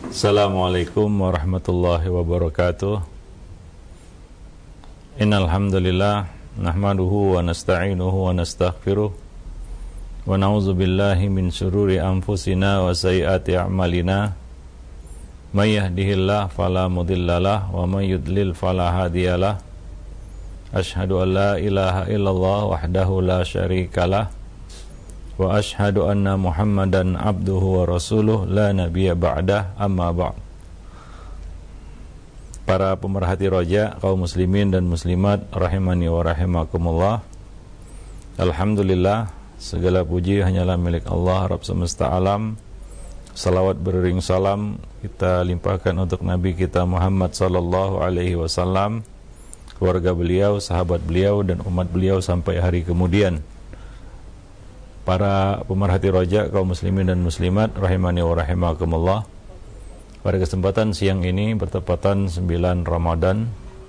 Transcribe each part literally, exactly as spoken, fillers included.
Assalamualaikum warahmatullahi wabarakatuh. Innal hamdalillah nahmaduhu wa nasta'inuhu wa nastaghfiruh wa na'udzu billahi min syururi anfusina wa sayyiati a'malina. May yahdihillahu fala mudhillalah wa may yudlil fala hadiyalah. Asyhadu an la ilaha illallah wahdahu la syarikalah wa ashhadu anna Muhammadan abduhu wa rasuluh la nabiyya ba'dah, amma ba'd. Para pemerhati roja, kaum muslimin dan muslimat rahimani wa rahimakumullah. Alhamdulillah, segala puji hanyalah milik Allah Rabb semesta alam. Salawat beriring salam kita limpahkan untuk Nabi kita Muhammad sallallahu alaihi wasallam, keluarga beliau, sahabat beliau dan umat beliau sampai hari kemudian. Para pemerhati roja, kaum muslimin dan muslimat rahimani wa rahimakumullah. Pada kesempatan siang ini bertepatan sembilan Ramadan,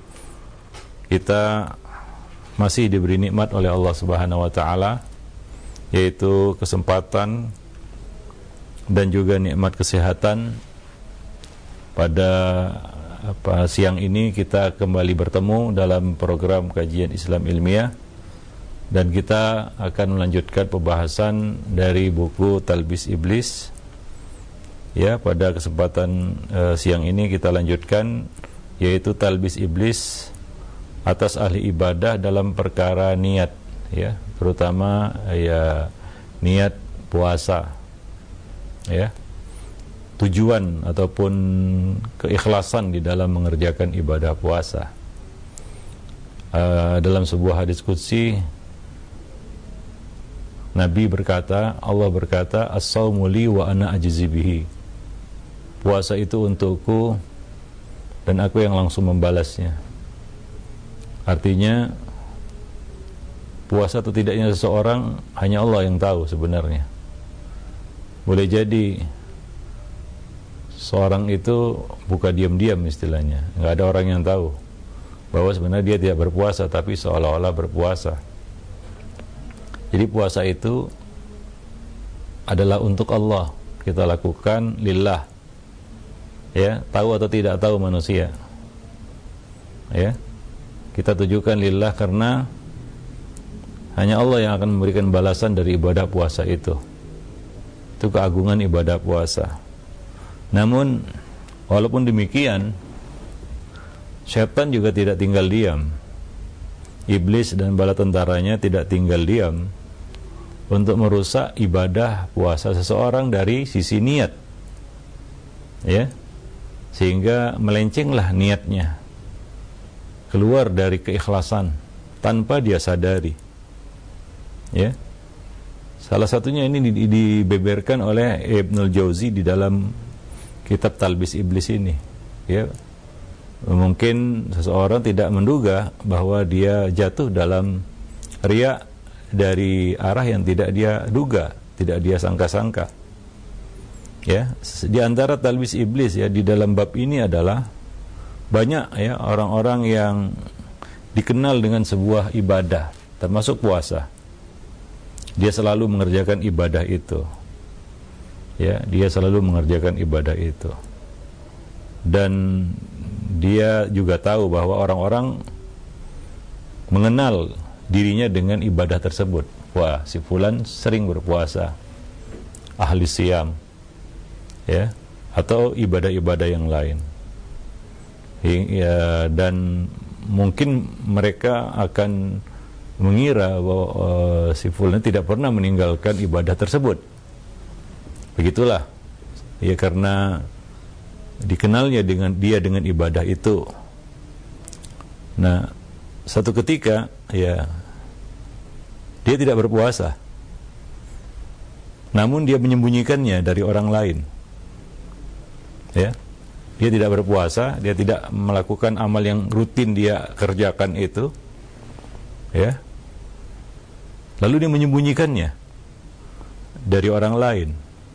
kita masih diberi nikmat oleh Allah Subhanahu wa taala, yaitu kesempatan dan juga nikmat kesehatan. Pada apa, siang ini kita kembali bertemu dalam program kajian Islam ilmiah, dan kita akan melanjutkan pembahasan dari buku Talbis Iblis. Ya, pada kesempatan uh, siang ini kita lanjutkan, yaitu Talbis Iblis atas ahli ibadah dalam perkara niat, ya, terutama ya niat puasa, ya, tujuan ataupun keikhlasan di dalam mengerjakan ibadah puasa. Uh, dalam sebuah hadis qudsi, Nabi berkata, Allah berkata, as-sawmu li wa ana ajzi bihi. Puasa itu untukku dan aku yang langsung membalasnya. Artinya, puasa atau tidaknya seseorang hanya Allah yang tahu sebenarnya. Boleh jadi seorang itu buka diam-diam istilahnya, nggak ada orang yang tahu bahwa sebenarnya dia tidak berpuasa, tapi seolah-olah berpuasa. Jadi puasa itu adalah untuk Allah, kita lakukan lillah, ya, tahu atau tidak tahu manusia, ya, kita tujukan lillah karena hanya Allah yang akan memberikan balasan dari ibadah puasa itu. Itu keagungan ibadah puasa. Namun walaupun demikian, syaitan juga tidak tinggal diam. Iblis dan bala tentaranya tidak tinggal diam untuk merusak ibadah puasa seseorang dari sisi niat, ya, sehingga melencenglah niatnya, keluar dari keikhlasan tanpa dia sadari, ya. Salah satunya ini dibeberkan oleh Ibnul Jauzi di dalam kitab Talbis Iblis ini, ya. Mungkin seseorang tidak menduga bahwa dia jatuh dalam riya dari arah yang tidak dia duga, tidak dia sangka-sangka. Ya, di antara Talbis Iblis, ya, di dalam bab ini adalah banyak, ya, orang-orang yang dikenal dengan sebuah ibadah, termasuk puasa. Dia selalu mengerjakan ibadah itu. Ya, dia selalu mengerjakan ibadah itu. Dan dia juga tahu bahwa orang-orang mengenal dirinya dengan ibadah tersebut. Wah, si fulan sering berpuasa, ahli siam, ya, atau ibadah-ibadah yang lain. Ya, dan mungkin mereka akan mengira bahwa uh, si fulan tidak pernah meninggalkan ibadah tersebut. Begitulah, ya, karena dikenalnya dengan dia dengan ibadah itu. Nah, satu ketika, ya, dia tidak berpuasa, namun dia menyembunyikannya dari orang lain, ya. Dia tidak berpuasa, dia tidak melakukan amal yang rutin dia kerjakan itu, ya. Lalu dia menyembunyikannya dari orang lain.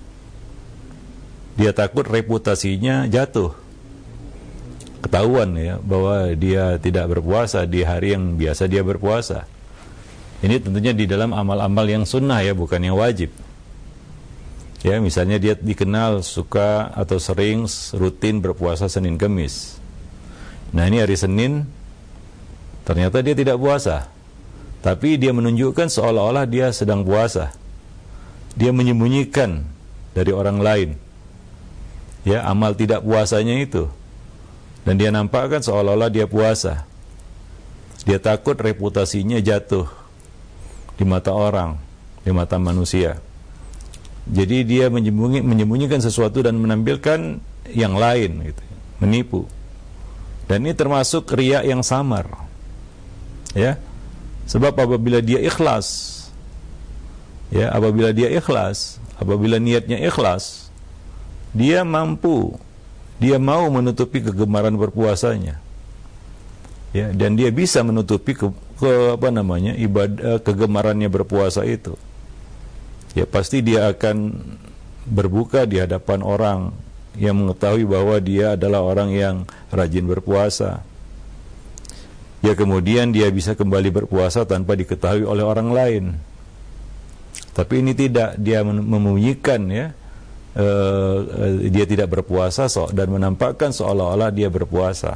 Dia takut reputasinya jatuh, ketahuan, ya, bahwa dia tidak berpuasa di hari yang biasa dia berpuasa. Ini tentunya di dalam amal-amal yang sunnah, ya, bukan yang wajib. Ya, misalnya dia dikenal suka atau sering rutin berpuasa Senin Kemis. Nah, ini hari Senin ternyata dia tidak puasa, tapi dia menunjukkan seolah-olah dia sedang puasa. Dia menyembunyikan dari orang lain, ya, amal tidak puasanya itu, dan dia nampakkan seolah-olah dia puasa. Dia takut reputasinya jatuh di mata orang, di mata manusia. Jadi dia menyembunyi, menyembunyikan sesuatu dan menampilkan yang lain, gitu, menipu. Dan ini termasuk riya yang samar, ya. Sebab apabila dia ikhlas, ya, apabila dia ikhlas, apabila niatnya ikhlas, dia mampu, dia mau menutupi kegemaran berpuasanya, ya, dan dia bisa menutupi ke, ke apa namanya ibadah kegemarannya berpuasa itu. Ya, pasti dia akan berbuka di hadapan orang yang mengetahui bahwa dia adalah orang yang rajin berpuasa. Ya, kemudian dia bisa kembali berpuasa tanpa diketahui oleh orang lain. Tapi ini tidak, dia memunyikan, ya, uh, uh, dia tidak berpuasa so, dan menampakkan seolah-olah dia berpuasa.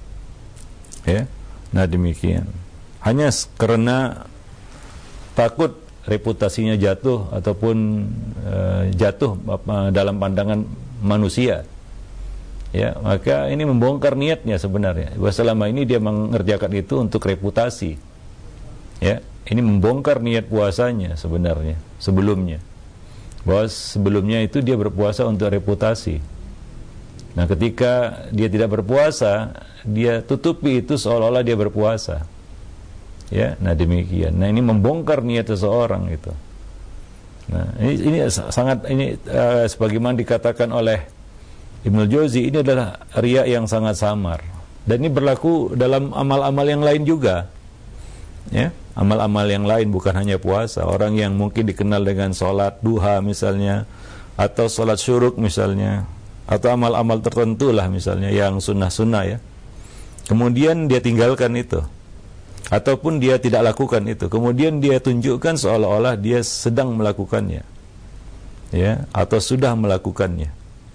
Ya, nah demikian. Hanya karena takut reputasinya jatuh ataupun uh, jatuh uh, dalam pandangan manusia, ya, maka ini membongkar niatnya sebenarnya. Bahwa selama ini dia mengerjakan itu untuk reputasi, ya, ini membongkar niat puasanya sebenarnya sebelumnya, bahwa sebelumnya itu dia berpuasa untuk reputasi. Nah, ketika dia tidak berpuasa, dia tutupi itu seolah-olah dia berpuasa. Ya, nah demikian. Nah, ini membongkar niat seseorang itu. Nah, ini, ini sangat ini uh, sebagaimana dikatakan oleh Ibnul Jauzi, ini adalah riya yang sangat samar. Dan ini berlaku dalam amal-amal yang lain juga. Ya, amal-amal yang lain bukan hanya puasa. Orang yang mungkin dikenal dengan sholat duha misalnya, atau sholat syuruk misalnya, atau amal-amal tertentu lah misalnya yang sunnah-sunnah, ya. Kemudian dia tinggalkan itu, ataupun dia tidak lakukan itu, kemudian dia tunjukkan seolah-olah dia sedang melakukannya, ya, atau sudah melakukannya,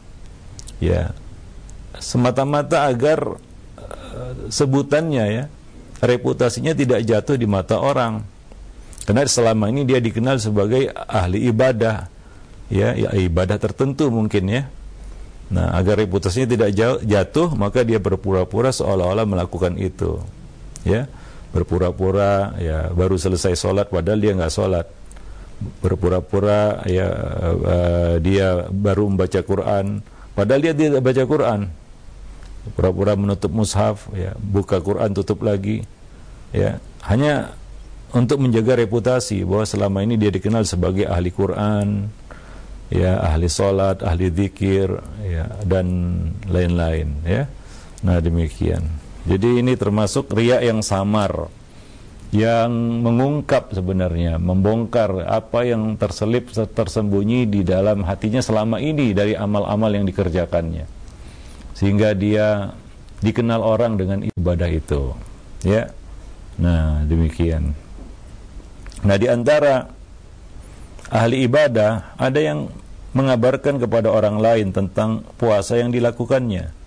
ya, semata-mata agar uh, sebutannya, ya, reputasinya tidak jatuh di mata orang, karena selama ini dia dikenal sebagai ahli ibadah, ya, ya ibadah tertentu mungkin, ya. Nah, agar reputasinya tidak jatuh, maka dia berpura-pura seolah-olah melakukan itu, ya. Berpura-pura, ya, baru selesai sholat padahal dia nggak sholat. Berpura-pura, ya, uh, dia baru membaca Quran padahal dia tidak baca Quran. Pura-pura menutup mushaf, ya, buka Quran tutup lagi, ya, hanya untuk menjaga reputasi bahwa selama ini dia dikenal sebagai ahli Quran, ya, ahli sholat, ahli zikir, ya, dan lain-lain, ya. Nah, demikian. Jadi ini termasuk riya yang samar, yang mengungkap sebenarnya, membongkar apa yang terselip, tersembunyi di dalam hatinya selama ini dari amal-amal yang dikerjakannya, sehingga dia dikenal orang dengan ibadah itu, ya. Nah, demikian. Nah, di antara ahli ibadah ada yang mengabarkan kepada orang lain tentang puasa yang dilakukannya.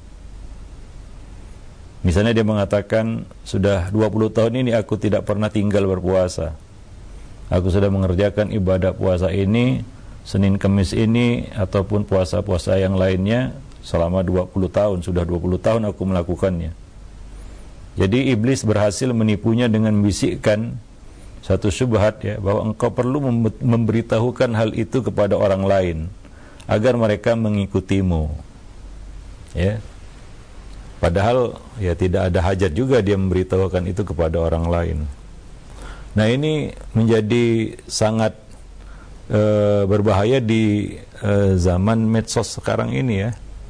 Misalnya dia mengatakan, sudah dua puluh tahun ini aku tidak pernah tinggal berpuasa. Aku sudah mengerjakan ibadah puasa ini, Senin Kemis ini, ataupun puasa-puasa yang lainnya selama dua puluh tahun. Sudah dua puluh tahun aku melakukannya. Jadi iblis berhasil menipunya dengan membisikkan satu syubhat, ya, bahwa engkau perlu memberitahukan hal itu kepada orang lain agar mereka mengikutimu, ya. Padahal, ya, tidak ada hajat juga dia memberitahukan itu kepada orang lain. Nah, ini menjadi sangat e, berbahaya di e, zaman medsos sekarang ini, ya.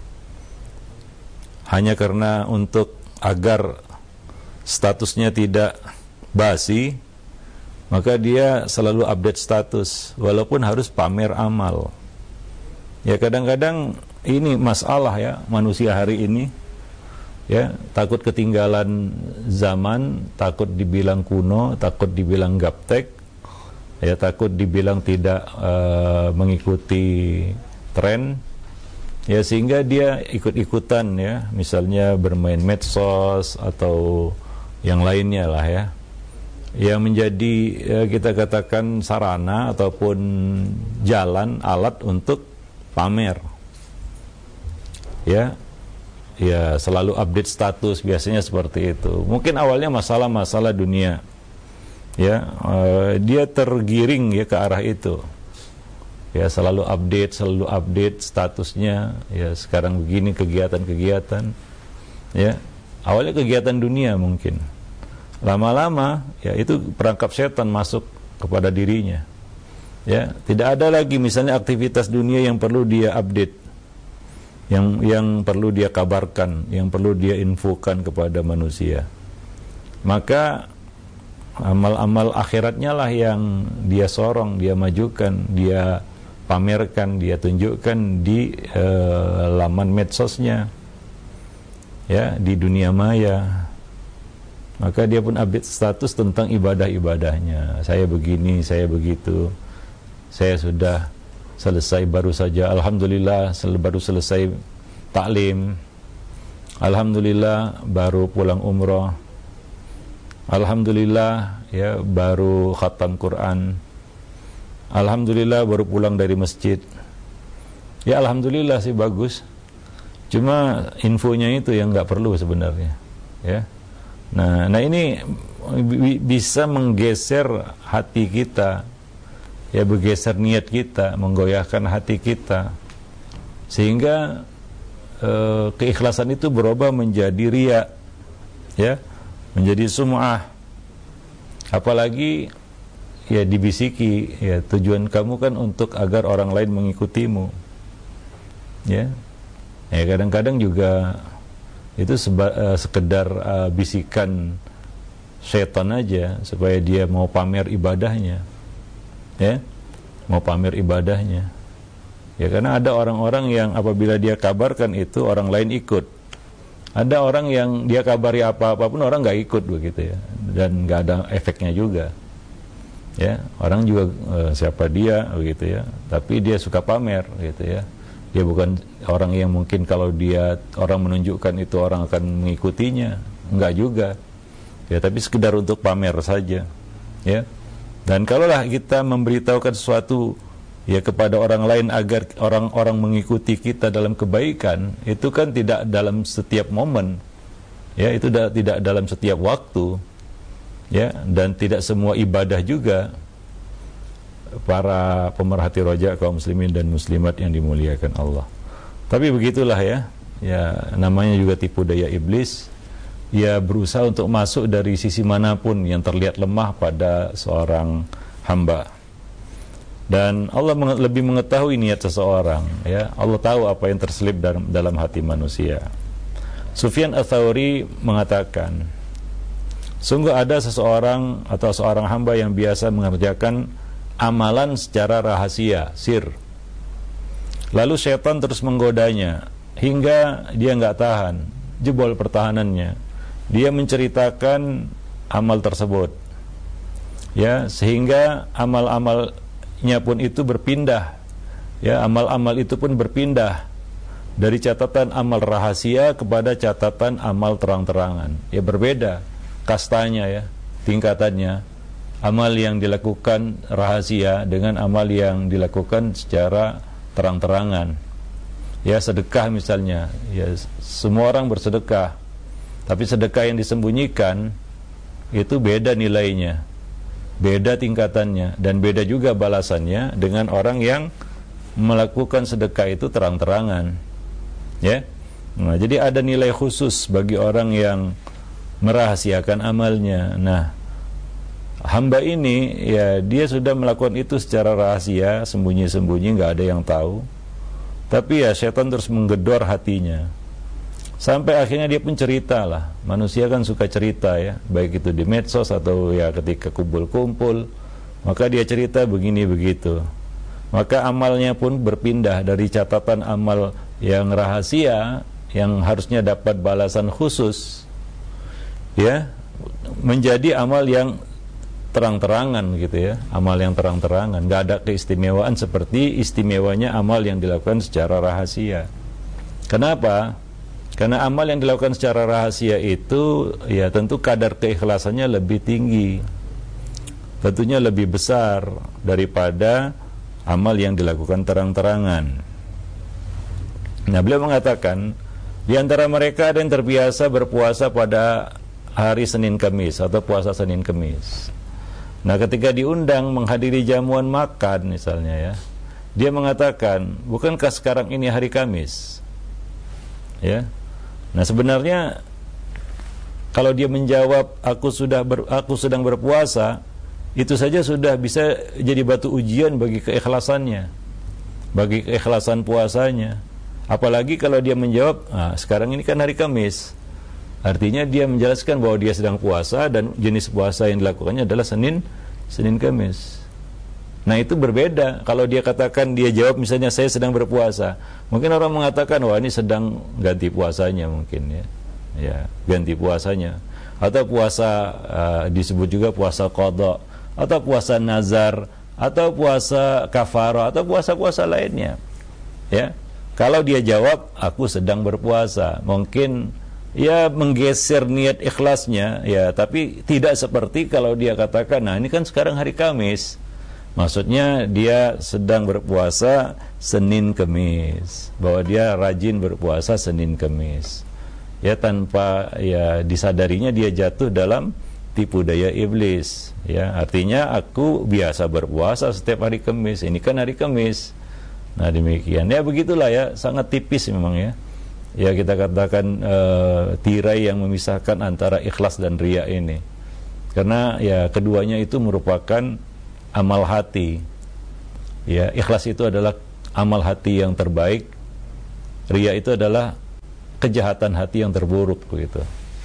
Hanya karena untuk agar statusnya tidak basi, maka dia selalu update status walaupun harus pamer amal. Ya, kadang-kadang ini masalah, ya, manusia hari ini, ya, takut ketinggalan zaman, takut dibilang kuno, takut dibilang gaptek, ya takut dibilang tidak uh, mengikuti tren, ya sehingga dia ikut-ikutan ya, misalnya bermain medsos atau yang lainnya lah ya, yang menjadi ya, kita katakan sarana ataupun jalan alat untuk pamer. Ya, ya selalu update status, biasanya seperti itu. Mungkin awalnya masalah-masalah dunia, ya uh, dia tergiring ya ke arah itu. Ya selalu update, selalu update statusnya. Ya sekarang begini kegiatan-kegiatan. Ya awalnya kegiatan dunia mungkin. Lama-lama ya itu perangkap setan masuk kepada dirinya. Ya tidak ada lagi misalnya aktivitas dunia yang perlu dia update, yang yang perlu dia kabarkan, yang perlu dia infokan kepada manusia. Maka amal-amal akhiratnya lah yang dia sorong, dia majukan, dia pamerkan, dia tunjukkan di uh, laman medsosnya, ya di dunia maya. Maka dia pun update status tentang ibadah-ibadahnya. Saya begini, saya begitu, saya sudah selesai baru saja, alhamdulillah sel baru selesai taklim, alhamdulillah baru pulang umroh, alhamdulillah ya baru khatam Quran, alhamdulillah baru pulang dari masjid. Ya alhamdulillah sih bagus, cuma infonya itu yang nggak perlu sebenarnya ya. Nah, nah ini bisa menggeser hati kita, ya bergeser niat kita, menggoyahkan hati kita, sehingga e, keikhlasan itu berubah menjadi riya, ya, menjadi sum'ah. Apalagi ya dibisiki, ya tujuan kamu kan untuk agar orang lain mengikutimu, ya. Ya kadang-kadang juga itu seba, uh, sekedar uh, bisikan setan aja supaya dia mau pamer ibadahnya, ya, mau pamer ibadahnya. Ya karena ada orang-orang yang apabila dia kabarkan itu orang lain ikut. Ada orang yang dia kabari apa-apa pun orang nggak ikut begitu ya, dan nggak ada efeknya juga. Ya orang juga uh, siapa dia begitu ya, tapi dia suka pamer gitu ya. Dia bukan orang yang mungkin kalau dia orang menunjukkan itu orang akan mengikutinya, enggak juga. Ya, tapi sekedar untuk pamer saja. Ya. Dan kalaulah kita memberitahukan sesuatu ya kepada orang lain agar orang-orang mengikuti kita dalam kebaikan, itu kan tidak dalam setiap momen. Ya, itu da- tidak dalam setiap waktu. Ya, dan tidak semua ibadah juga. Para pemerhati roja kaum muslimin dan muslimat yang dimuliakan Allah. Tapi begitulah ya, ya namanya juga tipu daya iblis. Ia berusaha untuk masuk dari sisi manapun yang terlihat lemah pada seorang hamba. Dan Allah menge- lebih mengetahui niat seseorang. Ya, Allah tahu apa yang terselip dalam, dalam hati manusia. Sufyan Ats-Tsauri mengatakan, sungguh ada seseorang atau seorang hamba yang biasa mengerjakan amalan secara rahasia, sir. Lalu syaitan terus menggodanya hingga dia nggak tahan, jebol pertahanannya. Dia menceritakan amal tersebut, ya, sehingga amal-amalnya pun itu berpindah, ya, amal-amal itu pun berpindah dari catatan amal rahasia kepada catatan amal terang-terangan. Ya berbeda kastanya ya, tingkatannya. Amal yang dilakukan rahasia dengan amal yang dilakukan secara terang-terangan. Ya sedekah misalnya, ya semua orang bersedekah, tapi sedekah yang disembunyikan itu beda nilainya, beda tingkatannya, dan beda juga balasannya dengan orang yang melakukan sedekah itu terang-terangan. Ya, nah, jadi ada nilai khusus bagi orang yang merahasiakan amalnya. Nah, hamba ini ya dia sudah melakukan itu secara rahasia, sembunyi-sembunyi, nggak ada yang tahu. Tapi ya setan terus menggedor hatinya. Sampai akhirnya dia pun cerita lah. Manusia kan suka cerita ya, baik itu di medsos atau ya ketika kumpul-kumpul. Maka dia cerita begini begitu. Maka amalnya pun berpindah dari catatan amal yang rahasia yang harusnya dapat balasan khusus, ya, menjadi amal yang terang-terangan gitu ya, amal yang terang-terangan, nggak ada keistimewaan seperti istimewanya amal yang dilakukan secara rahasia. Kenapa? Karena amal yang dilakukan secara rahasia itu ya tentu kadar keikhlasannya lebih tinggi, tentunya lebih besar daripada amal yang dilakukan terang-terangan. Nah, beliau mengatakan di antara mereka ada yang terbiasa berpuasa pada hari Senin Kamis atau puasa Senin Kamis. Nah, ketika diundang menghadiri jamuan makan misalnya ya, dia mengatakan, bukankah sekarang ini hari Kamis? Ya. Nah, sebenarnya kalau dia menjawab aku sudah ber, aku sedang berpuasa, itu saja sudah bisa jadi batu ujian bagi keikhlasannya, bagi keikhlasan puasanya. Apalagi kalau dia menjawab, ah, sekarang ini kan hari Kamis. Artinya dia menjelaskan bahwa dia sedang puasa dan jenis puasa yang dilakukannya adalah Senin, Senin Kamis. Nah, itu berbeda. Kalau dia katakan, dia jawab misalnya saya sedang berpuasa, mungkin orang mengatakan wah ini sedang ganti puasanya mungkin ya, ya ganti puasanya. Atau puasa uh, disebut juga puasa qadha, atau puasa nazar, atau puasa kafara, atau puasa-puasa lainnya. Ya, kalau dia jawab aku sedang berpuasa, mungkin ya menggeser niat ikhlasnya ya, tapi tidak seperti kalau dia katakan nah ini kan sekarang hari Kamis, maksudnya dia sedang berpuasa Senin Kamis, bahwa dia rajin berpuasa Senin Kamis ya, tanpa ya disadarinya dia jatuh dalam tipu daya iblis ya. Artinya aku biasa berpuasa setiap hari Kamis, ini kan hari Kamis. Nah, demikian ya, begitulah ya, sangat tipis memang ya. Ya, kita katakan uh, tirai yang memisahkan antara ikhlas dan riya ini. Karena ya keduanya itu merupakan amal hati. Ya, ikhlas itu adalah amal hati yang terbaik. Riya itu adalah kejahatan hati yang terburuk begitu.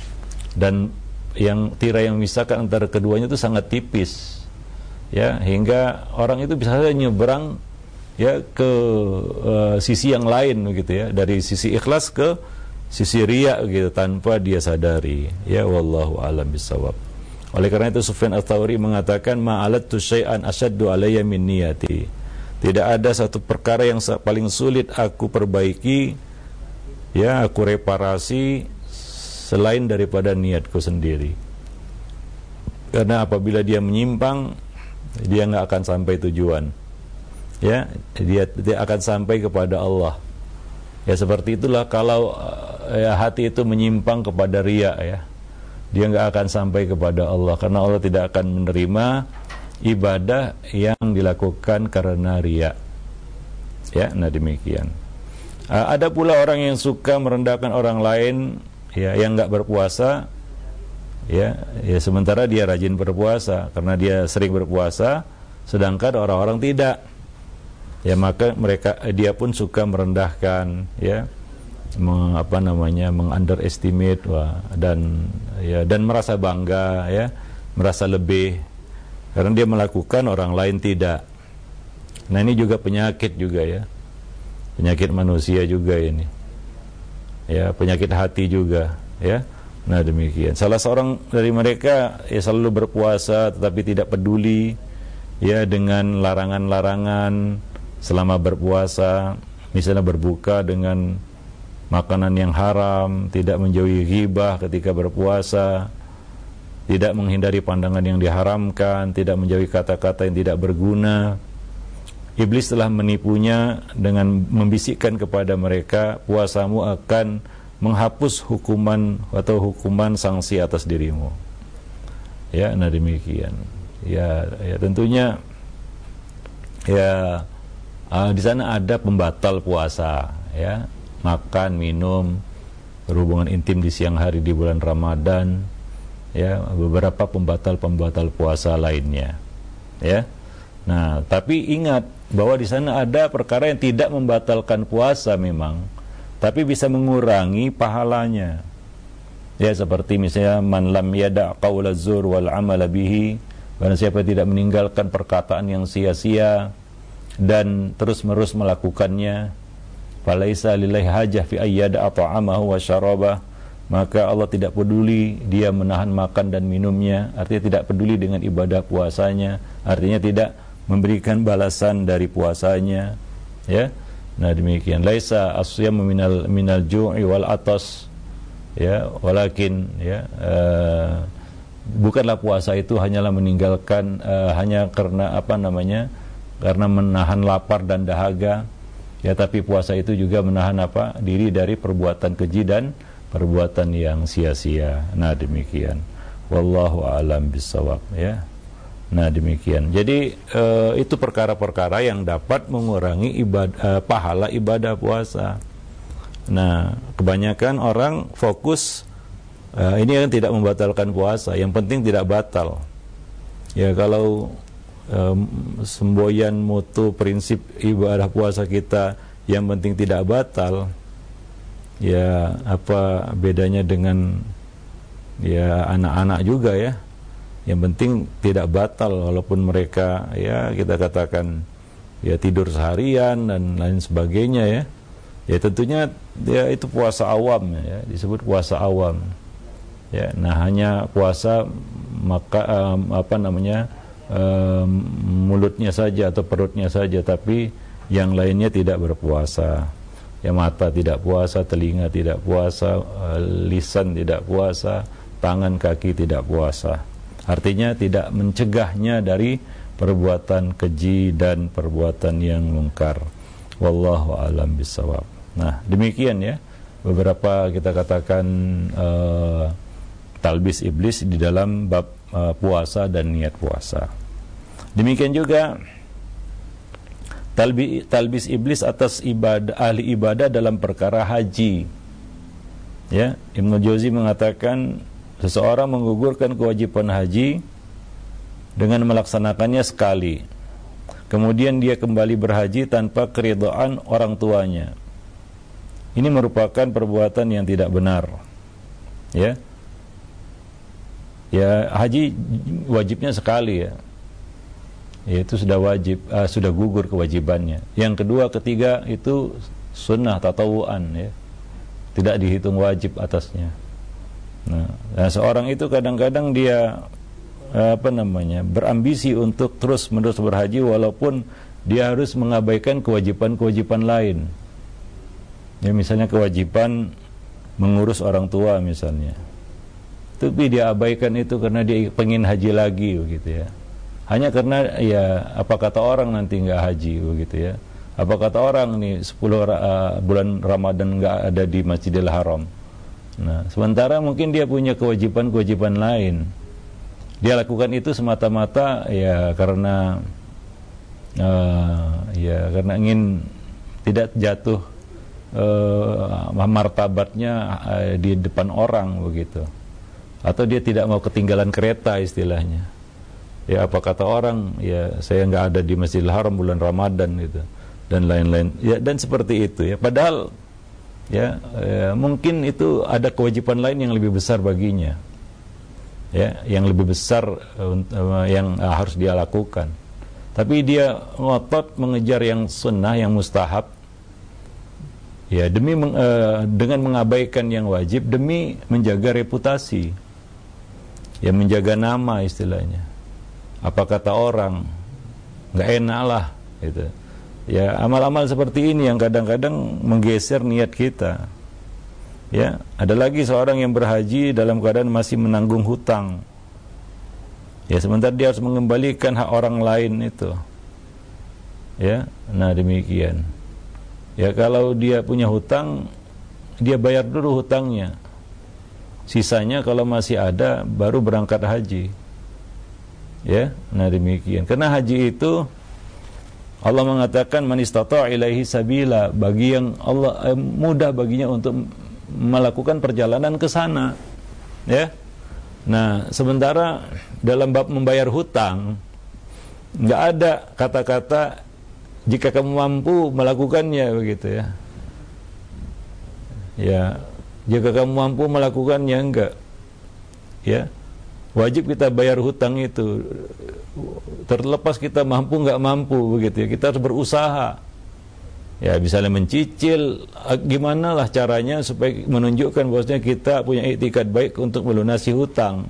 Dan yang tirai yang memisahkan antara keduanya itu sangat tipis. Ya, hingga orang itu bisa saja nyebrang ya ke uh, sisi yang lain begitu ya, dari sisi ikhlas ke sisi riya gitu tanpa dia sadari ya. Wallahu a'lam bissawab. Oleh karena itu Sufyan Ats-Tsauri mengatakan ma'alattu syai'an asyaddu alayya min niyati, tidak ada satu perkara yang paling sulit aku perbaiki ya, aku reparasi selain daripada niatku sendiri. Karena apabila dia menyimpang, dia nggak akan sampai tujuan ya, dia, dia akan sampai kepada Allah ya. Seperti itulah kalau ya, hati itu menyimpang kepada riya ya, dia nggak akan sampai kepada Allah, karena Allah tidak akan menerima ibadah yang dilakukan karena riya ya. Nah, demikian. Ada pula orang yang suka merendahkan orang lain ya, yang nggak berpuasa ya, ya sementara dia rajin berpuasa karena dia sering berpuasa, sedangkan orang-orang tidak. Ya, maka mereka dia pun suka merendahkan ya, meng, apa namanya mengunderestimate wah, dan ya dan merasa bangga ya, merasa lebih karena dia melakukan orang lain tidak. Nah, ini juga penyakit juga ya, penyakit manusia juga ini ya, penyakit hati juga ya. Nah, demikian. Salah seorang dari mereka ya selalu berpuasa tetapi tidak peduli ya dengan larangan-larangan selama berpuasa, misalnya berbuka dengan makanan yang haram, tidak menjauhi ghibah ketika berpuasa, tidak menghindari pandangan yang diharamkan, tidak menjauhi kata-kata yang tidak berguna. Iblis telah menipunya dengan membisikkan kepada mereka, puasamu akan menghapus hukuman atau hukuman sanksi atas dirimu ya. Nah, demikian ya, ya tentunya ya. Uh, di sana ada pembatal puasa ya, makan, minum, berhubungan intim di siang hari di bulan Ramadan ya, beberapa pembatal-pembatal puasa lainnya ya. Nah, tapi ingat bahwa di sana ada perkara yang tidak membatalkan puasa memang, tapi bisa mengurangi pahalanya ya, seperti misalnya man lam yada' qaula zur wal amala bihi, barang siapa tidak meninggalkan perkataan yang sia-sia dan terus-menerus melakukannya, falaisa lillahi hajah fi ayyada ta'amahu wa syarabah, maka Allah tidak peduli dia menahan makan dan minumnya, artinya tidak peduli dengan ibadah puasanya, artinya tidak memberikan balasan dari puasanya, ya. Nah demikian, laisa as-siyamu minal minal ju'i wal atas, ya, walakin, ya, uh, bukanlah puasa itu hanyalah meninggalkan uh, hanya karena apa namanya, karena menahan lapar dan dahaga, ya, tapi puasa itu juga menahan apa, diri dari perbuatan keji dan perbuatan yang sia-sia. Nah demikian, wallahu a'lam bissawab, ya. Nah demikian. Jadi uh, itu perkara-perkara yang dapat mengurangi ibadah, uh, pahala ibadah puasa. Nah kebanyakan orang fokus uh, ini kan tidak membatalkan puasa, yang penting tidak batal. Ya kalau um, semboyan mutu prinsip ibadah puasa kita yang penting tidak batal, ya apa bedanya dengan ya anak-anak juga, ya. Yang penting tidak batal walaupun mereka, ya, kita katakan ya tidur seharian dan lain sebagainya, ya. Ya tentunya ya itu puasa awam, ya, disebut puasa awam. Ya, nah hanya puasa maka um, apa namanya um, mulutnya saja atau perutnya saja, tapi yang lainnya tidak berpuasa. Ya, mata tidak puasa, telinga tidak puasa, uh, lisan tidak puasa, tangan kaki tidak puasa. Artinya tidak mencegahnya dari perbuatan keji dan perbuatan yang mungkar. Wallahu a'lam bissawab. Nah, demikian, ya, beberapa kita katakan uh, talbis iblis di dalam bab uh, puasa dan niat puasa. Demikian juga talbi, talbis iblis atas ibadah, ahli ibadah dalam perkara haji. Ya, Ibnu Jauzi mengatakan seseorang menggugurkan kewajiban haji dengan melaksanakannya sekali, kemudian dia kembali berhaji tanpa keridhaan orang tuanya. Ini merupakan perbuatan yang tidak benar. Ya, ya haji wajibnya sekali, ya. Ya, itu sudah wajib, uh, sudah gugur kewajibannya. Yang kedua, ketiga itu sunnah tatawuan, ya, tidak dihitung wajib atasnya. Nah, nah seorang itu kadang-kadang dia apa namanya berambisi untuk terus-menerus berhaji walaupun dia harus mengabaikan kewajiban-kewajiban lain. Ya, misalnya kewajiban mengurus orang tua misalnya, tapi dia abaikan itu karena dia pengen haji lagi, begitu, ya. Hanya karena ya apa kata orang nanti nggak haji, begitu, ya. Apa kata orang nih sepuluh uh, bulan Ramadan nggak ada di Masjidil Haram. Nah, sementara mungkin dia punya kewajiban-kewajiban lain. Dia lakukan itu semata-mata ya karena uh, ya karena ingin tidak jatuh uh, martabatnya uh, di depan orang, begitu. Atau dia tidak mau ketinggalan kereta istilahnya. Ya apa kata orang, ya saya nggak ada di Masjidil Haram bulan Ramadan gitu dan lain-lain. Ya dan seperti itu, ya. Padahal ya, ya mungkin itu ada kewajiban lain yang lebih besar baginya, ya, yang lebih besar uh, yang uh, harus dia lakukan, tapi dia ngotot mengejar yang sunnah, yang mustahab, ya, demi meng, uh, dengan mengabaikan yang wajib demi menjaga reputasi, ya, menjaga nama istilahnya. Apa kata orang, nggak enak lah, gitu. Ya, amal-amal seperti ini yang kadang-kadang menggeser niat kita. Ya, ada lagi seorang yang berhaji dalam keadaan masih menanggung hutang. Ya, sementara dia harus mengembalikan hak orang lain itu. Ya, nah demikian. Ya, kalau dia punya hutang, dia bayar dulu hutangnya. Sisanya kalau masih ada baru berangkat haji. Ya, nah demikian. Karena haji itu Allah mengatakan man istata'a ilaihi sabila, bagi yang Allah eh, mudah baginya untuk melakukan perjalanan ke sana, ya. Nah, sementara dalam bab membayar hutang nggak ada kata-kata jika kamu mampu melakukannya, begitu, ya. Ya, jika kamu mampu melakukannya, enggak. Ya. Wajib kita bayar hutang itu, terlepas kita mampu nggak mampu, begitu, ya. Kita harus berusaha, Ya, misalnya mencicil, gimana lah caranya supaya menunjukkan bahwasanya kita punya iktikad baik untuk melunasi hutang.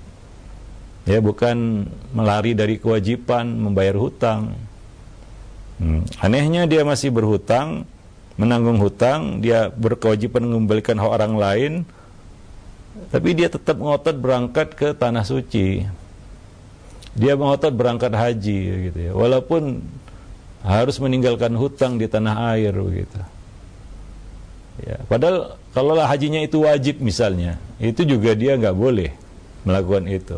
Ya, bukan melari dari kewajiban membayar hutang. Hmm. Anehnya dia masih berhutang, menanggung hutang, dia berkewajiban mengembalikan hak orang lain, tapi dia tetap ngotot berangkat ke tanah suci. Dia ngotot berangkat haji, gitu ya. Walaupun harus meninggalkan hutang di tanah air, begitu. Ya, padahal kalau hajinya itu wajib misalnya, itu juga dia nggak boleh melakukan itu.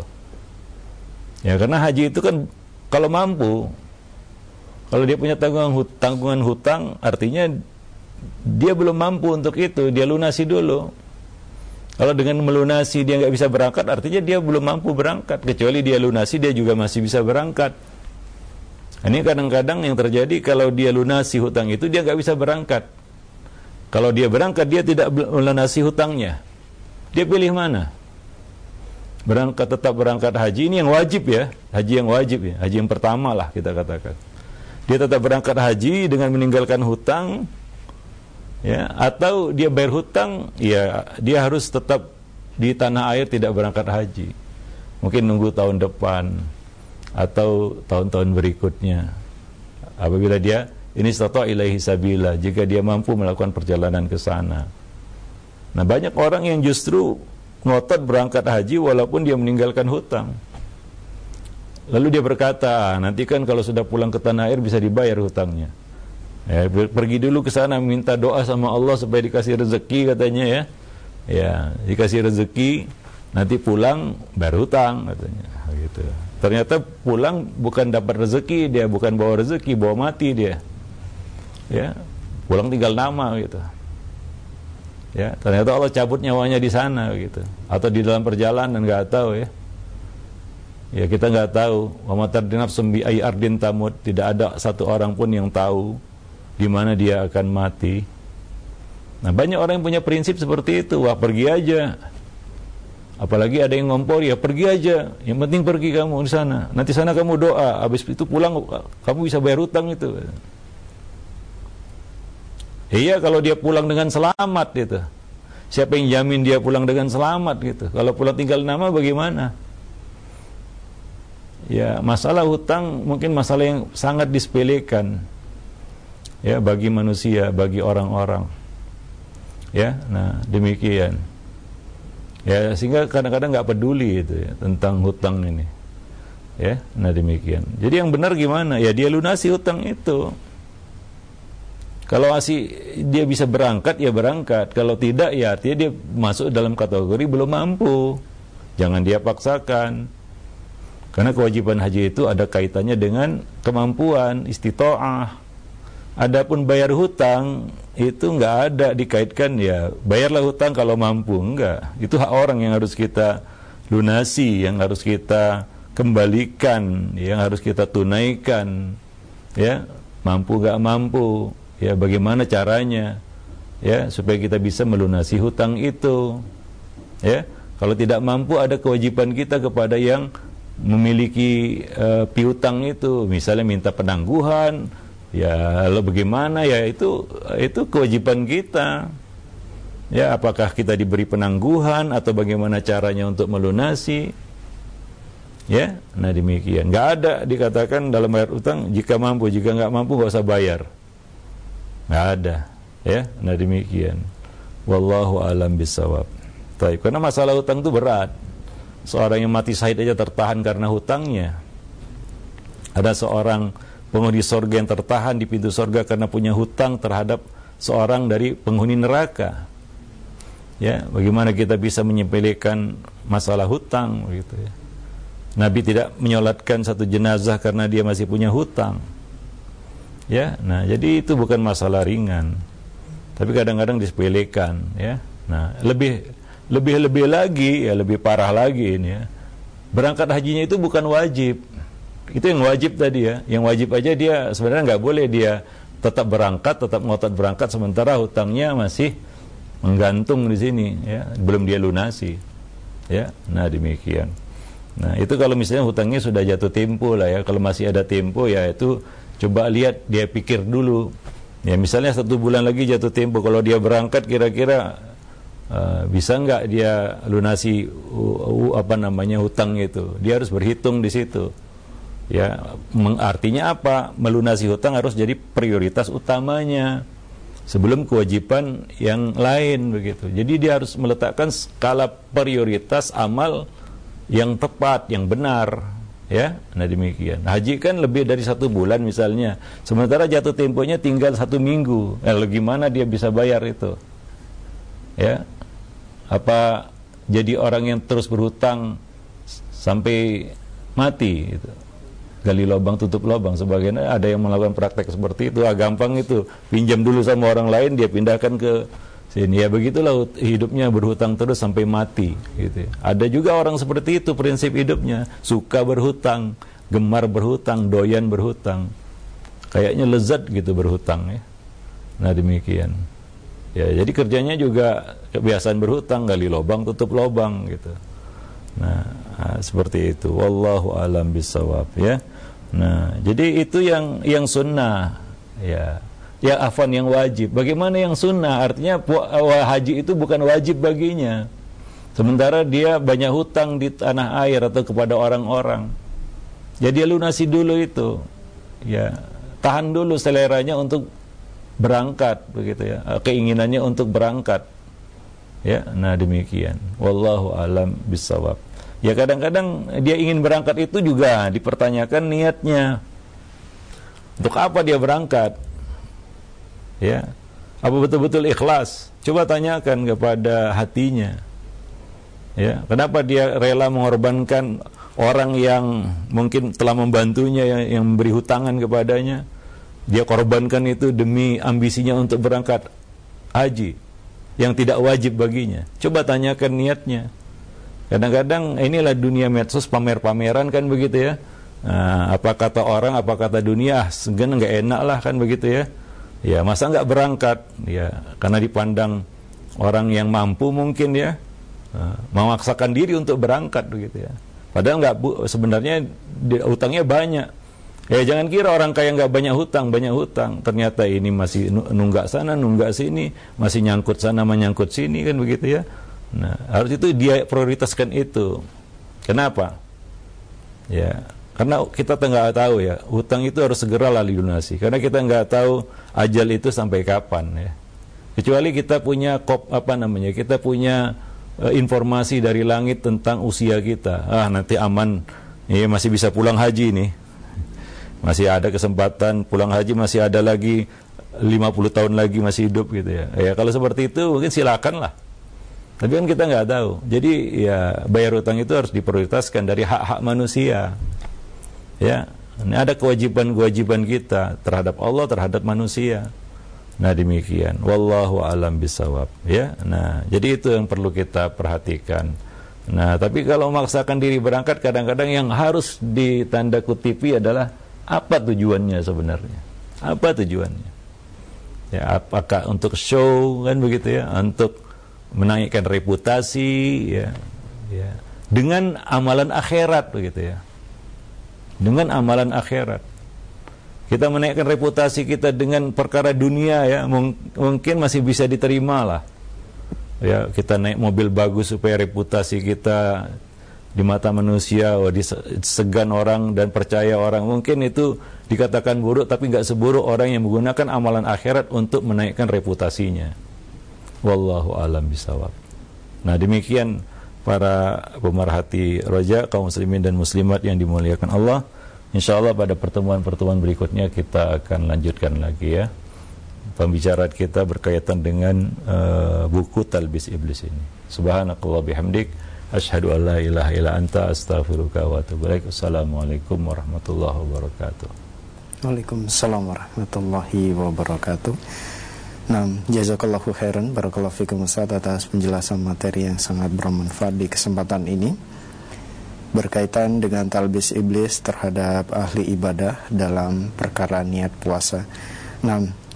Ya, karena haji itu kan kalau mampu, kalau dia punya tanggungan hutang, tanggungan hutang, artinya dia belum mampu untuk itu, dia lunasi dulu. Kalau dengan melunasi dia nggak bisa berangkat, artinya dia belum mampu berangkat. Kecuali dia lunasi, dia juga masih bisa berangkat. Ini kadang-kadang yang terjadi kalau dia lunasi hutang itu, dia nggak bisa berangkat. Kalau dia berangkat, dia tidak melunasi hutangnya. Dia pilih mana? Berangkat, tetap berangkat haji, ini yang wajib ya. Haji yang wajib ya, haji yang pertama lah kita katakan. Dia tetap berangkat haji dengan meninggalkan hutang, ya, atau dia bayar hutang, ya dia harus tetap di tanah air, tidak berangkat haji. Mungkin nunggu tahun depan atau tahun-tahun berikutnya, apabila dia ini istata ilaihi sabila, jika dia mampu melakukan perjalanan ke sana. Nah, banyak orang yang justru ngotot berangkat haji walaupun dia meninggalkan hutang. Lalu dia berkata, nanti kan kalau sudah pulang ke tanah air bisa dibayar hutangnya. Ya, pergi dulu ke sana minta doa sama Allah supaya dikasih rezeki, katanya ya. Ya, dikasih rezeki, nanti pulang bayar hutang, katanya. Gitu. Ternyata pulang bukan dapat rezeki, dia bukan bawa rezeki, bawa mati dia. Ya, pulang tinggal nama gitu. Ya, ternyata Allah cabut nyawanya di sana gitu, atau di dalam perjalanan, nggak tahu ya. Ya, kita nggak tahu. Wa ma tadri nafsun bi ayyi ardin tamut, tidak ada satu orang pun yang tahu di mana dia akan mati. Nah, banyak orang yang punya prinsip seperti itu, wah pergi aja. Apalagi ada yang ngompor, ya pergi aja, yang penting pergi kamu di sana. Nanti sana kamu doa, habis itu pulang kamu bisa bayar hutang itu. Iya, kalau dia pulang dengan selamat gitu. Siapa yang jamin dia pulang dengan selamat gitu? Kalau pulang tinggal nama bagaimana? Ya, masalah hutang mungkin masalah yang sangat disepelekan. Ya, bagi manusia, bagi orang-orang. Ya, nah demikian. Ya, sehingga kadang-kadang nggak peduli itu ya, tentang hutang ini. Ya, nah demikian. Jadi yang benar gimana? Ya dia lunasi hutang itu. Kalau masih dia bisa berangkat, ya berangkat. Kalau tidak, ya artinya dia masuk dalam kategori belum mampu. Jangan dia paksakan. Karena kewajiban haji itu ada kaitannya dengan kemampuan, istita'ah. Adapun bayar hutang itu nggak ada dikaitkan, ya bayarlah hutang kalau mampu, enggak. Itu hak orang yang harus kita lunasi, yang harus kita kembalikan, yang harus kita tunaikan. Ya, mampu nggak mampu, ya bagaimana caranya, ya supaya kita bisa melunasi hutang itu. Ya, kalau tidak mampu ada kewajiban kita kepada yang memiliki uh, piutang itu, misalnya minta penangguhan. Ya, lalu bagaimana, ya itu itu kewajiban kita. Ya, apakah kita diberi penangguhan atau bagaimana caranya untuk melunasi? Ya, nah demikian. Nggak ada dikatakan dalam bayar utang jika mampu, jika nggak mampu nggak usah bayar. Nggak ada. Ya, nah demikian. Wallahu a'lam bishawab. Baik, karena masalah hutang itu berat. Seorang yang mati syahid aja tertahan karena hutangnya. Ada seorang penghuni sorga yang tertahan di pintu sorga karena punya hutang terhadap seorang dari penghuni neraka. Ya, bagaimana kita bisa menyepelekan masalah hutang gitu ya. Nabi tidak menyolatkan satu jenazah karena dia masih punya hutang. Ya, nah jadi itu bukan masalah ringan. Tapi kadang-kadang disepelekan ya. Nah, lebih lebih lebih lagi ya, lebih parah lagi ini ya. Berangkat hajinya itu bukan wajib. Itu yang wajib tadi ya. Yang wajib aja dia sebenarnya nggak boleh dia tetap berangkat, tetap ngotot berangkat sementara hutangnya masih menggantung di sini ya, belum dia lunasi. Ya, nah demikian. Nah, itu kalau misalnya hutangnya sudah jatuh tempo lah ya. Kalau masih ada tempo ya itu coba lihat, dia pikir dulu Ya misalnya satu bulan lagi jatuh tempo, kalau dia berangkat kira-kira uh, bisa nggak dia lunasi uh, uh, apa namanya hutang itu? Dia harus berhitung di situ. Ya, artinya apa? Melunasi hutang harus jadi prioritas utamanya sebelum kewajiban yang lain begitu. Jadi dia harus meletakkan skala prioritas amal yang tepat, yang benar, ya. Nah demikian. Haji kan lebih dari satu bulan misalnya, sementara jatuh temponya tinggal satu minggu. Eh, gimana dia bisa bayar itu? Ya, apa jadi orang yang terus berhutang sampai mati? Gitu. Gali lubang tutup lubang, sebagian ada yang melakukan praktek seperti itu. Ah, gampang itu, pinjam dulu sama orang lain, dia pindahkan ke sini. Ya begitulah hidupnya, berhutang terus sampai mati gitu. Ada juga orang seperti itu prinsip hidupnya, suka berhutang, gemar berhutang, doyan berhutang, kayaknya lezat gitu berhutang ya. Nah demikian ya, jadi kerjanya juga kebiasaan berhutang, gali lubang tutup lubang gitu. Nah, nah seperti itu. Wallahu alam bisawab ya. Nah, jadi itu yang yang sunnah ya. Ya afwan yang wajib. Bagaimana yang sunnah? Artinya haji itu bukan wajib baginya. Sementara dia banyak hutang di tanah air atau kepada orang-orang. Ya dia lunasi dulu itu. Ya, tahan dulu seleranya untuk berangkat begitu ya. Keinginannya untuk berangkat. Ya, nah demikian. Wallahu alam bisawab. Ya kadang-kadang dia ingin berangkat itu juga dipertanyakan niatnya. Untuk apa dia berangkat? Ya, apa betul-betul ikhlas? Coba tanyakan kepada hatinya. Ya, kenapa dia rela mengorbankan orang yang mungkin telah membantunya, yang, yang memberi hutangan kepadanya? Dia korbankan itu demi ambisinya untuk berangkat haji yang tidak wajib baginya. Coba tanyakan niatnya. Kadang-kadang inilah dunia medsos, pamer-pameran kan begitu ya. Nah, apa kata orang, apa kata dunia, ah, segan nggak enak lah kan begitu ya. Ya masa nggak berangkat? Ya karena dipandang orang yang mampu mungkin ya, nah, memaksakan diri untuk berangkat begitu ya. Padahal nggak, sebenarnya hutangnya banyak. Ya jangan kira orang kaya nggak banyak hutang, banyak hutang. Ternyata ini masih nunggak sana, nunggak sini, masih nyangkut sana, menyangkut sini kan begitu ya. Nah, harus itu dia prioritaskan itu. Kenapa? Ya, karena kita nggak tahu ya, hutang itu harus segeralah dilunasi. Karena kita nggak tahu ajal itu sampai kapan ya. Kecuali kita punya kop apa namanya, kita punya uh, informasi dari langit tentang usia kita. Ah, nanti aman, ya masih bisa pulang haji nih. Masih ada kesempatan pulang haji, masih ada lagi lima puluh tahun lagi masih hidup gitu ya. Ya kalau seperti itu mungkin silakan lah. Tapi kan kita nggak tahu. Jadi ya bayar hutang itu harus diprioritaskan dari hak-hak manusia. Ya, ini ada kewajiban-kewajiban kita terhadap Allah, terhadap manusia. Nah demikian. Wallahu alam bisawab. Ya, nah jadi itu yang perlu kita perhatikan. Nah tapi kalau memaksakan diri berangkat, kadang-kadang yang harus ditanda kutipi adalah apa tujuannya sebenarnya? Apa tujuannya? Ya, apakah untuk show kan begitu ya? Untuk menaikkan reputasi ya, ya dengan amalan akhirat begitu ya, dengan amalan akhirat kita menaikkan reputasi kita dengan perkara dunia ya, mung mungkin masih bisa diterima lah ya, kita naik mobil bagus supaya reputasi kita di mata manusia, oh, disegan orang dan percaya orang, mungkin itu dikatakan buruk, tapi nggak seburuk orang yang menggunakan amalan akhirat untuk menaikkan reputasinya. Wallahu alam bisawab. Nah demikian para pemerhati roja, kaum muslimin dan muslimat yang dimuliakan Allah. InsyaAllah pada pertemuan-pertemuan berikutnya kita akan lanjutkan lagi ya pembicaraan kita berkaitan dengan uh, buku Talbis Iblis ini. Subhanakallah bihamdik, asyhadu an la ilaha illa anta, astaghfiruka wa atubu ilaik. Assalamualaikum warahmatullahi wabarakatuh. Waalaikumsalam warahmatullahi wabarakatuh. Nah, jazakallahu khairan, barakallahu fikum Ustaz atas penjelasan materi yang sangat bermanfaat di kesempatan ini berkaitan dengan talbis iblis terhadap ahli ibadah dalam perkara niat puasa. Nah,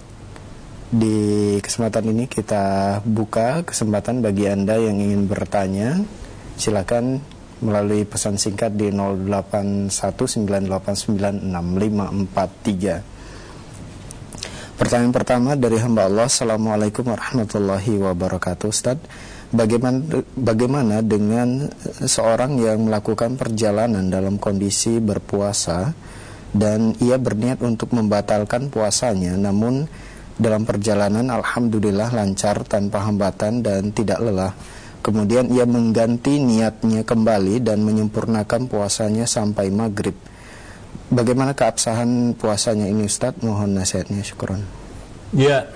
di kesempatan ini kita buka kesempatan bagi Anda yang ingin bertanya. Silakan melalui pesan singkat di nol delapan satu sembilan delapan sembilan enam lima empat tiga. Pertanyaan pertama dari hamba Allah. Assalamualaikum warahmatullahi wabarakatuh. Ustaz, bagaimana bagaimana dengan seorang yang melakukan perjalanan dalam kondisi berpuasa dan ia berniat untuk membatalkan puasanya, namun dalam perjalanan alhamdulillah lancar tanpa hambatan dan tidak lelah. Kemudian ia mengganti niatnya kembali dan menyempurnakan puasanya sampai maghrib. Bagaimana keabsahan puasanya ini Ustaz? Mohon nasihatnya, syukron. Ya,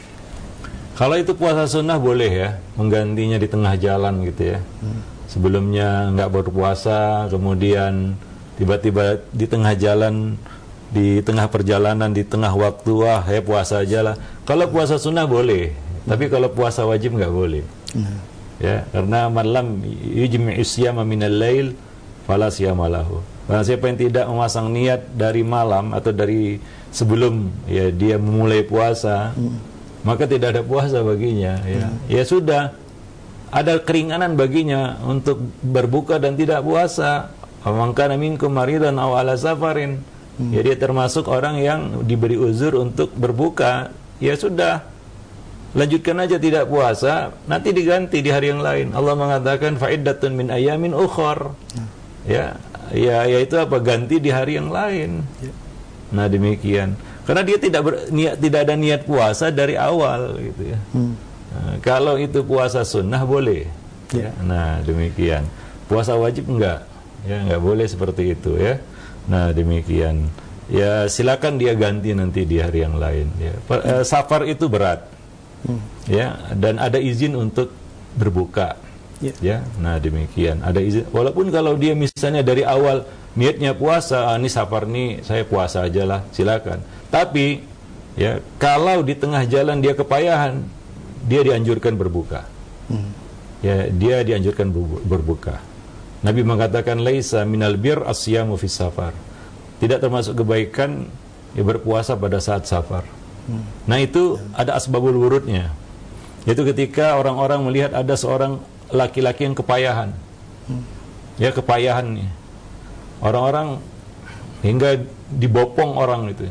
kalau itu puasa sunnah boleh ya, menggantinya di tengah jalan gitu ya. Hmm. Sebelumnya nggak berpuasa, kemudian tiba-tiba di tengah jalan, di tengah perjalanan, di tengah waktu, wah ya puasa aja lah. Kalau puasa sunnah boleh, hmm. tapi kalau puasa wajib nggak boleh. Hmm. Ya, karena malam yujmi'us siyama minal lail fala siyama lahu. Karena siapa yang tidak memasang niat dari malam atau dari sebelum ya dia memulai puasa, hmm. maka tidak ada puasa baginya. Ya, hmm. ya sudah, ada keringanan baginya untuk berbuka dan tidak puasa. Man kana minkum maridan aw ala safarin. Hmm. Ya dia termasuk orang yang diberi uzur untuk berbuka. Ya sudah, lanjutkan aja tidak puasa, nanti diganti di hari yang lain. Allah mengatakan fa'iddatun min ayamin ukhar. Hmm. Ya. Ya, yaitu apa? Ganti di hari yang lain. Ya. Nah demikian. Karena dia tidak berniat, tidak ada niat puasa dari awal, gitu ya. Hmm. Nah, kalau itu puasa sunnah boleh. Ya. Ya. Nah demikian. Puasa wajib enggak? Ya enggak boleh seperti itu ya. Nah demikian. Ya silakan dia ganti nanti di hari yang lain. Ya. Per, hmm. eh, safar itu berat. Hmm. Ya. Dan ada izin untuk berbuka. Yeah. Ya, nah demikian. Ada izin. Walaupun kalau dia misalnya dari awal niatnya puasa, ah, ini safar nih saya puasa aja lah, silakan. Tapi ya kalau di tengah jalan dia kepayahan, dia dianjurkan berbuka. Hmm. Ya, dia dianjurkan berbuka. Nabi mengatakan laisa minal bir asyamu fis safar. Tidak termasuk kebaikan ya berpuasa pada saat safar. Hmm. Nah itu yeah. ada asbabul wurudnya. Yaitu ketika orang-orang melihat ada seorang laki-laki yang kepayahan, hmm. ya kepayahan nih, orang-orang hingga dibopong orang itu,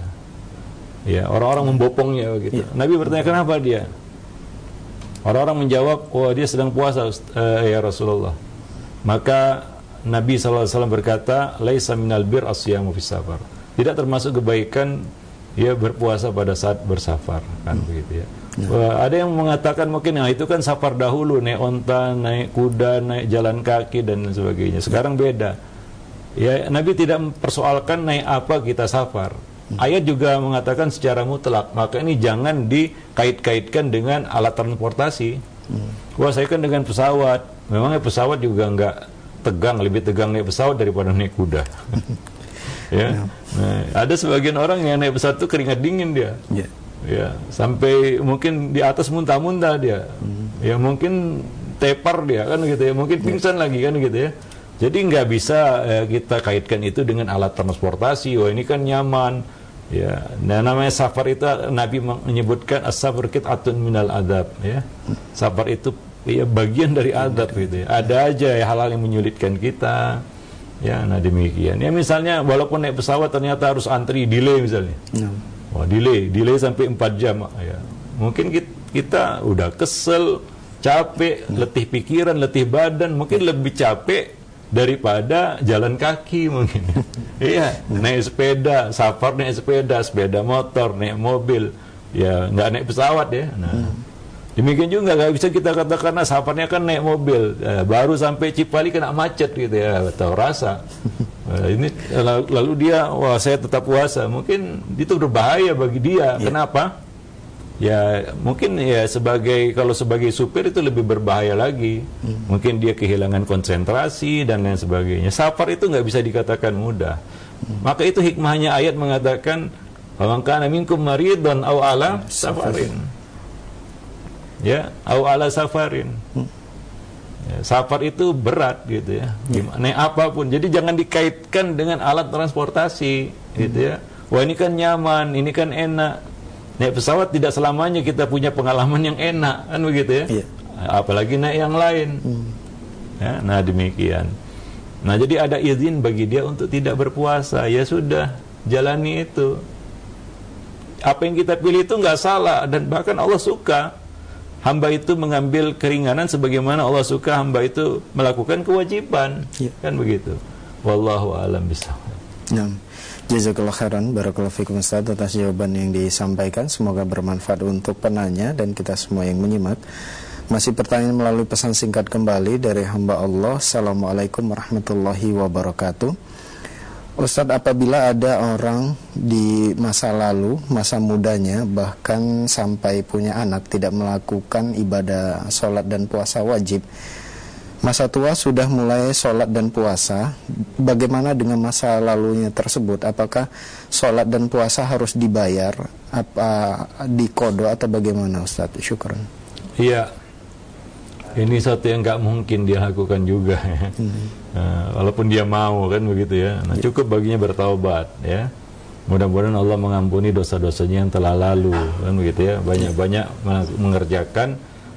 ya orang-orang membopongnya begitu. Ya. Nabi bertanya kenapa dia? Orang-orang menjawab, oh dia sedang puasa uh, ya Rasulullah. Maka Nabi shallallahu alaihi wasallam berkata, laisa minal bir asyamu fis safar. Tidak termasuk kebaikan ya berpuasa pada saat bersafar, kan hmm. begitu ya. Nah. Ada yang mengatakan mungkin nah itu kan safar dahulu, naik onta, naik kuda, naik jalan kaki dan sebagainya. Sekarang beda. Ya Nabi tidak mempersoalkan naik apa kita safar. Hmm. Ayat juga mengatakan secara mutlak, maka ini jangan dikait-kaitkan dengan alat transportasi. Hmm. Wah saya kan dengan pesawat. Memangnya pesawat juga nggak tegang, lebih tegang naik pesawat daripada naik kuda. Ya. Nah, ada sebagian orang yang naik pesawat itu keringat dingin dia. Yeah. Ya, sampai mungkin di atas muntah-muntah dia. Hmm. Ya mungkin tepar dia kan gitu ya, mungkin pingsan yeah. lagi kan gitu ya. Jadi nggak bisa eh, kita kaitkan itu dengan alat transportasi. Wah ini kan nyaman. Ya, nah namanya safar itu Nabi menyebutkan as-safar qit'atun minal adab ya. Safar itu ya bagian dari adab gitu ya. Ada aja ya hal-hal yang menyulitkan kita. Ya, nah demikian. Ya misalnya walaupun naik pesawat ternyata harus antri, delay misalnya. Yeah. Wah, delay, delay sampai empat jam ya. Mungkin kita, kita udah kesel, capek, letih pikiran, letih badan, mungkin lebih capek daripada jalan kaki mungkin. Iya, naik sepeda, safar naik sepeda, sepeda motor, naik mobil, ya nggak naik pesawat ya. Nah, demikian juga nggak bisa kita katakan nah, safarnya kan naik mobil, ya, baru sampai Cipali kena macet gitu ya, tahu rasa. Nah, ini lalu dia, wah saya tetap puasa, mungkin itu berbahaya bagi dia. Ya. Kenapa? Ya mungkin ya sebagai kalau sebagai supir itu lebih berbahaya lagi. Hmm. Mungkin dia kehilangan konsentrasi dan lain sebagainya. Safar itu nggak bisa dikatakan mudah. Hmm. Maka itu hikmahnya ayat mengatakan, "Faman kana minkum maridun aw ala safarin." Ya, aw ala safarin. Hmm. Ya, safar itu berat gitu ya. Gimana ya. Apapun. Jadi jangan dikaitkan dengan alat transportasi gitu ya. Wah ini kan nyaman, ini kan enak. Naik pesawat tidak selamanya kita punya pengalaman yang enak kan begitu ya. Iya. Apalagi naik yang lain. Hmm. Ya, nah demikian. Nah jadi ada izin bagi dia untuk tidak berpuasa. Ya sudah, jalani itu. apa yang kita pilih itu nggak salah, dan bahkan Allah suka hamba itu mengambil keringanan sebagaimana Allah suka hamba itu melakukan kewajiban. Ya. Kan begitu. Wallahu a'lam bishawab. Nah, jazakallahu khairan, barakallahu fikum Ustaz atas jawaban yang disampaikan. Semoga bermanfaat untuk penanya dan kita semua yang menyimak. Masih pertanyaan melalui pesan singkat kembali dari hamba Allah. Assalamualaikum warahmatullahi wabarakatuh. Ustaz, apabila ada orang di masa lalu, masa mudanya, bahkan sampai punya anak tidak melakukan ibadah sholat dan puasa wajib, masa tua sudah mulai sholat dan puasa, bagaimana dengan masa lalunya tersebut? Apakah sholat dan puasa harus dibayar, apa dikodo atau bagaimana Ustaz? Syukran. Iya, ini satu yang nggak mungkin dia lakukan juga ya. Hmm. Nah, walaupun dia mau, kan begitu ya. Nah, cukup baginya bertaubat ya. Mudah-mudahan Allah mengampuni dosa-dosanya yang telah lalu, kan begitu ya. Banyak-banyak mengerjakan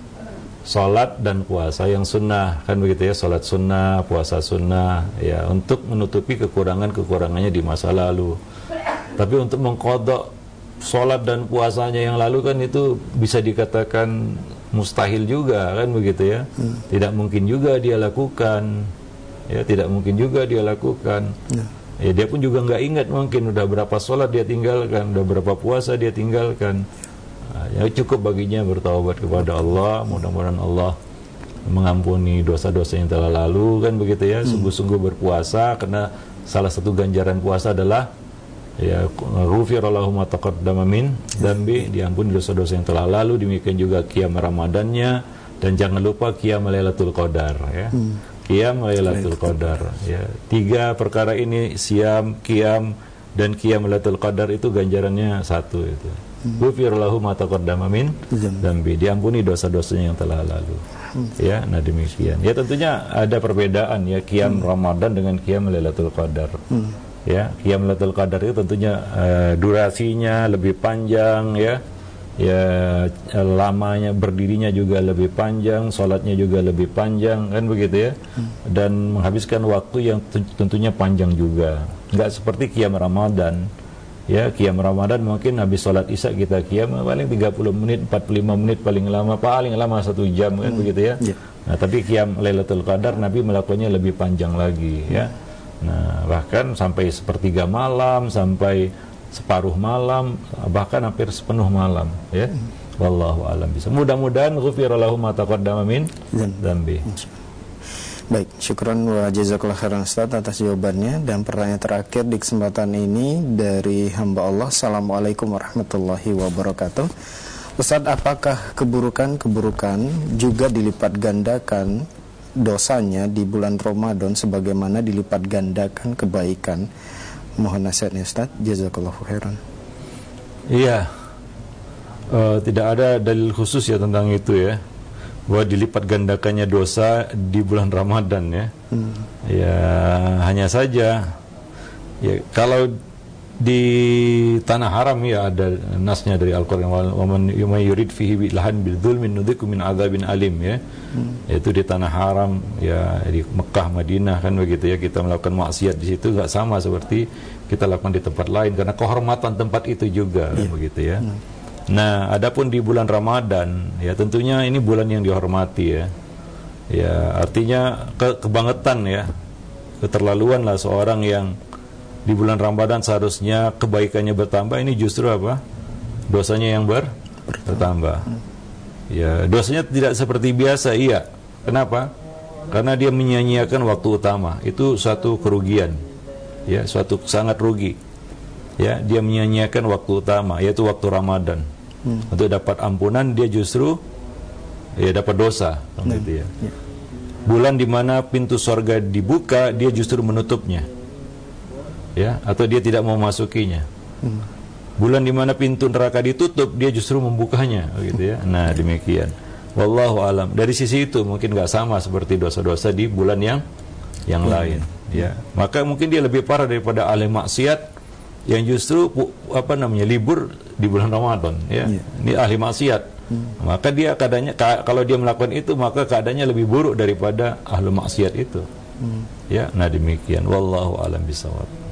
sholat dan puasa yang sunnah, kan begitu ya. Sholat sunnah, puasa sunnah ya, untuk menutupi kekurangan-kekurangannya di masa lalu. Tapi untuk mengqadha sholat dan puasanya yang lalu, kan itu bisa dikatakan mustahil juga, kan begitu ya. Hmm. Tidak mungkin juga dia lakukan, ya tidak mungkin juga dia lakukan. Hmm. Ya dia pun juga nggak ingat, mungkin udah berapa sholat dia tinggalkan, udah berapa puasa dia tinggalkan. Nah, ya cukup baginya bertaubat kepada Allah. Mudah-mudahan Allah mengampuni dosa-dosa yang telah lalu, kan begitu ya. Hmm. Sungguh-sungguh berpuasa, karena salah satu ganjaran puasa adalah ya ghufirallahu ma taqaddama min dzambi, diampuni dosa-dosa yang telah lalu. Demikian juga qiyam Ramadannya, dan jangan lupa qiyam Lailatul Qadar ya. Hmm. Qiyam Lailatul Qadar ya. Tiga perkara ini, siam, qiyam dan qiyam Lailatul Qadar, itu ganjarannya satu itu. Ghufirallahu ma taqaddama min dzambi, diampuni dosa-dosanya yang telah lalu. Hmm. Ya, nah demikian. Ya tentunya ada perbedaan ya qiyam hmm. Ramadan dengan qiyam Lailatul Qadar. Hmm. Ya, qiyam Lailatul Qadar itu tentunya uh, durasinya lebih panjang ya. Ya, lamanya berdirinya juga lebih panjang, sholatnya juga lebih panjang, kan begitu ya. Hmm. Dan menghabiskan waktu yang tentunya panjang juga. Enggak seperti qiyam Ramadan. Ya, qiyam Ramadan mungkin habis sholat Isya kita qiyam paling tiga puluh menit, empat puluh lima menit paling lama, paling lama satu jam, kan hmm. begitu ya. Yeah. Nah, tapi qiyam Lailatul Qadar Nabi melakukannya lebih panjang lagi ya. Nah, bahkan sampai sepertiga malam, sampai separuh malam, bahkan hampir sepenuh malam ya. Wallahu a'lam bishawab. Mudah-mudahan ghufira lahu ma taqaddama min dzambi. Baik, syukran wa jazakallahu khairan Ustaz atas jawabannya. Dan pertanyaan terakhir di kesempatan ini dari hamba Allah. Assalamualaikum warahmatullahi wabarakatuh. Ustaz, apakah keburukan-keburukan juga dilipat gandakan dosanya di bulan Ramadan sebagaimana dilipat gandakan kebaikan? Mohon nasihatnya Ustaz. Jazakallahu khairan. Iya, uh, tidak ada dalil khusus ya tentang itu ya, bahwa dilipat gandakannya dosa di bulan Ramadan ya. Hmm. Ya hanya saja ya, kalau di tanah haram ya ada nasnya dari Al-Qur'an, wa man yurid fihi bilahan bidzulmin nudziku min adzabin alim ya. Hmm. Yaitu di tanah haram ya, di Mekah, Madinah, kan begitu ya, kita melakukan maksiat di situ enggak sama seperti kita lakukan di tempat lain, karena kehormatan tempat itu juga yeah. begitu ya. Hmm. Nah, adapun di bulan Ramadan ya tentunya ini bulan yang dihormati ya. Ya, artinya ke kebangetan ya. Keterlaluan lah seorang yang di bulan Ramadan seharusnya kebaikannya bertambah, ini justru apa? Dosanya yang ber bertambah. Ya, dosanya tidak seperti biasa, iya. Kenapa? Karena dia menyia-nyiakan waktu utama. Itu suatu kerugian. Ya, suatu sangat rugi. Ya, dia menyia-nyiakan waktu utama, yaitu waktu Ramadan. Hmm. Untuk dapat ampunan dia justru ya dapat dosa, hmm. gitu ya. Ya. Bulan di mana pintu surga dibuka, dia justru menutupnya. Ya, atau dia tidak mau masukinya. Hmm. Bulan di mana pintu neraka ditutup, dia justru membukanya, gitu ya. Nah, demikian. Wallahu alam. Dari sisi itu mungkin nggak sama seperti dosa-dosa di bulan yang yang hmm. lain. Ya, maka mungkin dia lebih parah daripada ahli maksiat yang justru apa namanya libur di bulan Ramadan. Ya, yeah. Ini ahli maksiat. Hmm. Maka dia keadaannya kalau dia melakukan itu, maka keadaannya lebih buruk daripada ahli maksiat itu. Hmm. Ya, nah demikian. Wallahu alam bishawab.